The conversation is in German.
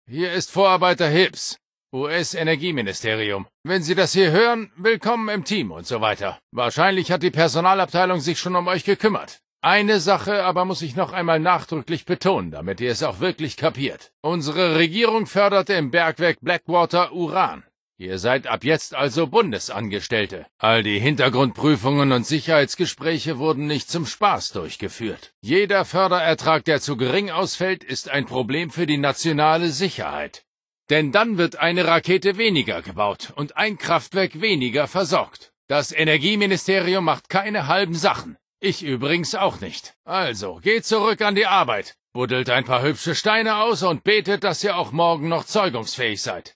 Hier ist Vorarbeiter Hibbs, US-Energieministerium. Wenn Sie das hier hören, willkommen im Team und so weiter. Wahrscheinlich hat die Personalabteilung sich schon um euch gekümmert. Eine Sache aber muss ich noch einmal nachdrücklich betonen, damit ihr es auch wirklich kapiert. Unsere Regierung förderte im Bergwerk Blackwater Uran. Ihr seid ab jetzt also Bundesangestellte. All die Hintergrundprüfungen und Sicherheitsgespräche wurden nicht zum Spaß durchgeführt. Jeder Förderertrag, der zu gering ausfällt, ist ein Problem für die nationale Sicherheit. Denn dann wird eine Rakete weniger gebaut und ein Kraftwerk weniger versorgt. Das Energieministerium macht keine halben Sachen. Ich übrigens auch nicht. Also, geht zurück an die Arbeit, buddelt ein paar hübsche Steine aus und betet, dass ihr auch morgen noch zeugungsfähig seid.